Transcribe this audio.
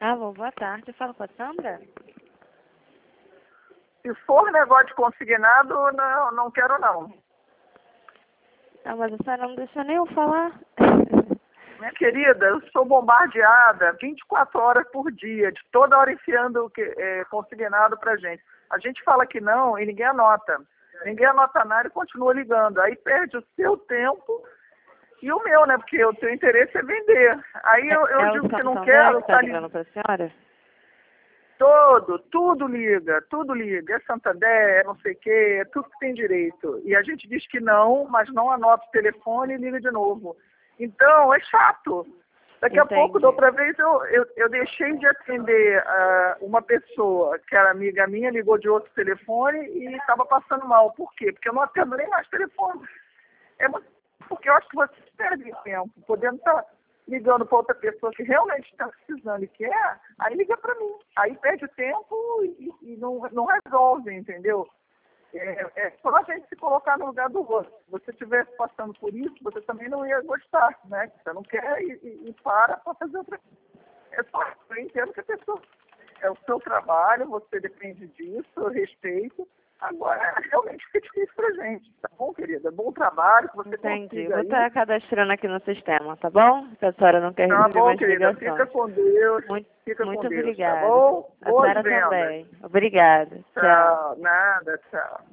Alô, boa tarde. Eu falo com a Sandra? Se for negócio de consignado, não quero não. Ah, mas a senhora não deixa nem eu falar. Minha querida, eu sou bombardeada 24 horas por dia, de toda hora enfiando consignado pra gente. A gente fala que não e ninguém anota. Ninguém anota nada e continua ligando. Aí perde o seu tempo e o meu, né? Porque o teu interesse é vender. Aí eu digo que não quero. Está ligando para a senhora? Tudo liga. É Santander, é não sei o quê, é tudo que tem direito. E a gente diz que não, mas não anota o telefone e liga de novo. Então, é chato. Daqui a pouco, da outra vez, eu deixei de atender uma pessoa que era amiga minha, ligou de outro telefone e estava passando mal. Por quê? Porque eu não atendo nem mais telefone. Porque eu acho que você perde tempo, podendo estar ligando para outra pessoa que realmente está precisando e quer, aí liga para mim. Aí perde tempo e não resolve, entendeu? É só a gente se colocar no lugar do outro. Se você estivesse passando por isso, você também não ia gostar, né? Você não quer e para fazer outra coisa. É só eu entendo que a pessoa é o seu trabalho, você depende disso, eu respeito. Agora, realmente fica difícil pra gente, tá bom, querida? Bom trabalho, que você Entendi. consiga Vou aí. estar cadastrando aqui no sistema, tá bom? Se a senhora não quer Tá receber bom, mais querida. ligações. Fica com Deus. Fica Muito com Deus, tá obrigada. bom? A Boas senhora vendas. também. Obrigada. Tchau. Tchau. Nada, tchau.